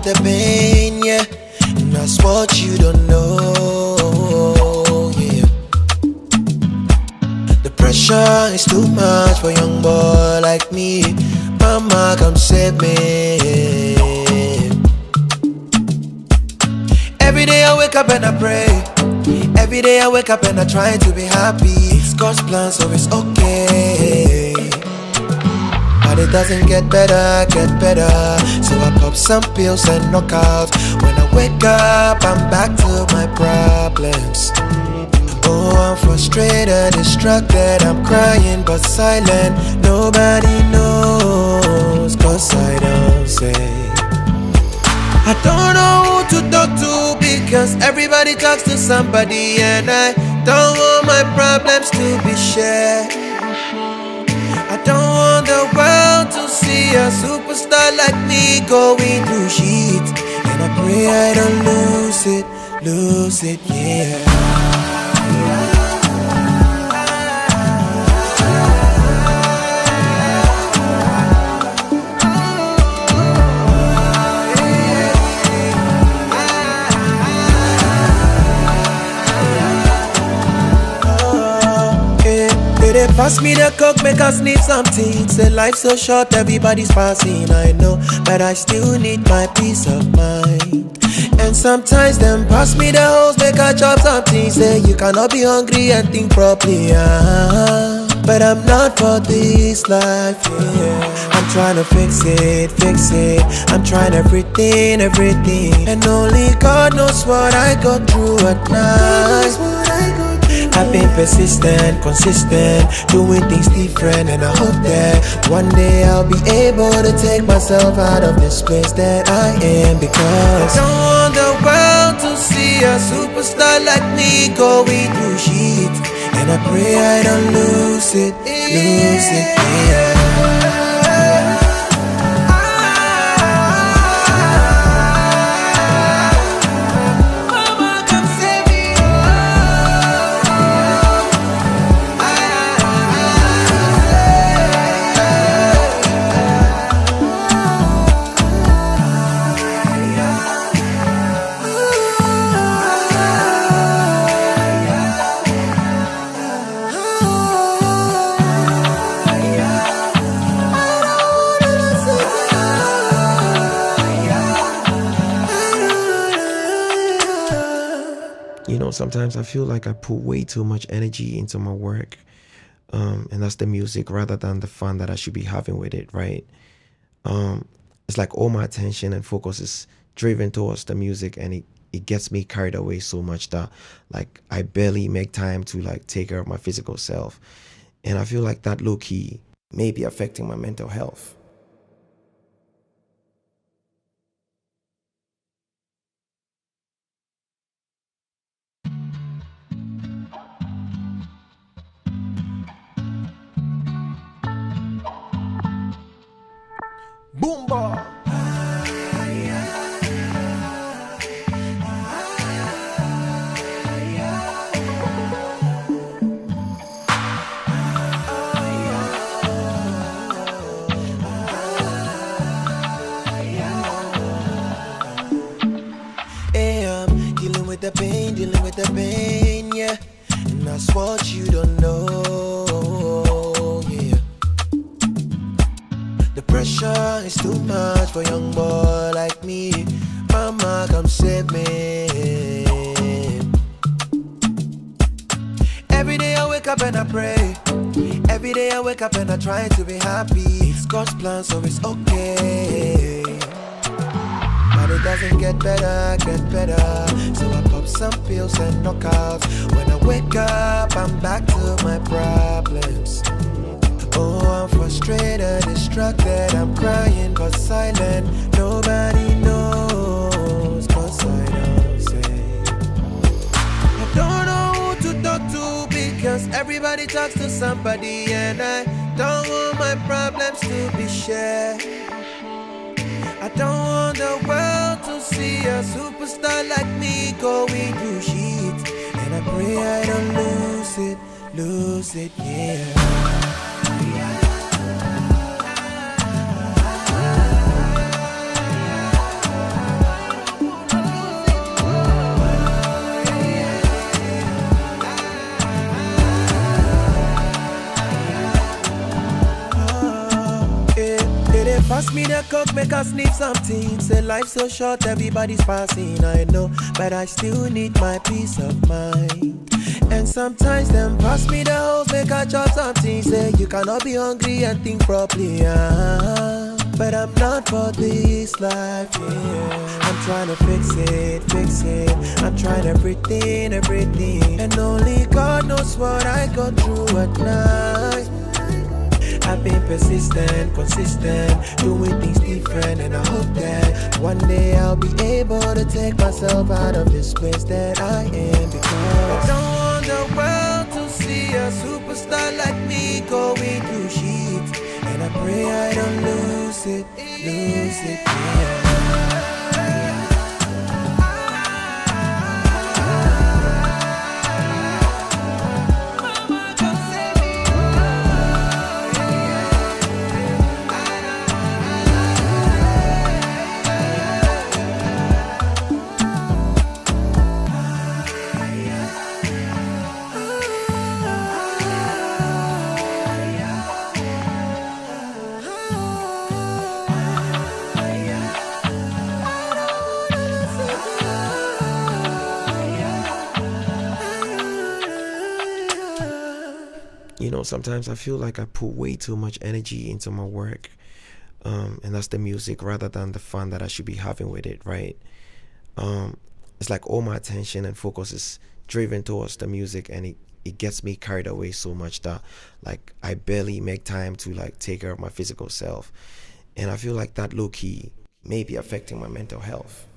the pain, yeah. And that's what you don't know, yeah. The pressure is too much for a young boy like me. Mama, come save me. Every day I wake up and I pray. Every day I wake up and I try to be happy. It's God's plan, so it's okay. But it doesn't get better. So I pop some pills and knock out. When I wake up, I'm back to my problems. Oh, I'm frustrated, distracted, I'm crying but silent. Nobody knows, cause I don't say. I don't know who to talk to because everybody talks to somebody, and I don't want my problems to be shared. I don't want the world to see a superstar like me going through shit. And I pray I don't lose it, yeah. They pass me the coke, make us need something. Say life's so short, everybody's passing, I know, but I still need my peace of mind. And sometimes them pass me the hose, make I chop something. Say you cannot be hungry and think properly, but I'm not for this life, yeah. I'm trying to fix it. I'm trying everything, and only God knows what I go through at night. I've been persistent, consistent, doing things different, and I hope that one day I'll be able to take myself out of this place that I am. Because I don't want the world to see a superstar like me going through shit. And I pray I don't lose it, yeah. You know, sometimes I feel like I put way too much energy into my work, and that's the music, rather than the fun that I should be having with it, right? It's like all my attention and focus is driven towards the music, and it gets me carried away so much that like I barely make time to like take care of my physical self. And I feel like that low-key may be affecting my mental health. Boomba! Hey, I'm dealing with the pain, yeah. And that's what you don't know, yeah. The pressure is too much for a young boy like me. Mama, come save me. Every day I wake up and I pray. Every day I wake up and I try to be happy. It's God's plan, so it's okay. But it doesn't get better. So I pop some pills and knock out. When I wake up, I'm back to my problems. Oh, I'm frustrated, distracted, I'm crying but silent. Nobody knows, cause I don't say. I don't know who to talk to because everybody talks to somebody, and I don't want my problems to be shared. I don't want the world to see a superstar like me going through shit. And I pray I don't lose it, yeah. a coke, make us sniff something. Say life's so short, everybody's passing, I know, but I still need my peace of mind. And sometimes them pass me the hoes, make I chop something. Say you cannot be hungry and think properly, but I'm not for this life, yeah. I'm trying to fix it. I'm trying everything, and only God knows what I go through at night. I've been persistent, consistent, doing things different, and I hope that one day I'll be able to take myself out of this place that I am, because I don't want the world to see a superstar like me going through shit, and I pray I don't lose it, yeah. You know, sometimes I feel like I put way too much energy into my work, and that's the music, rather than the fun that I should be having with it, right? It's like all my attention and focus is driven towards the music, and it gets me carried away so much that like I barely make time to like take care of my physical self, and I feel like that low-key may be affecting my mental health.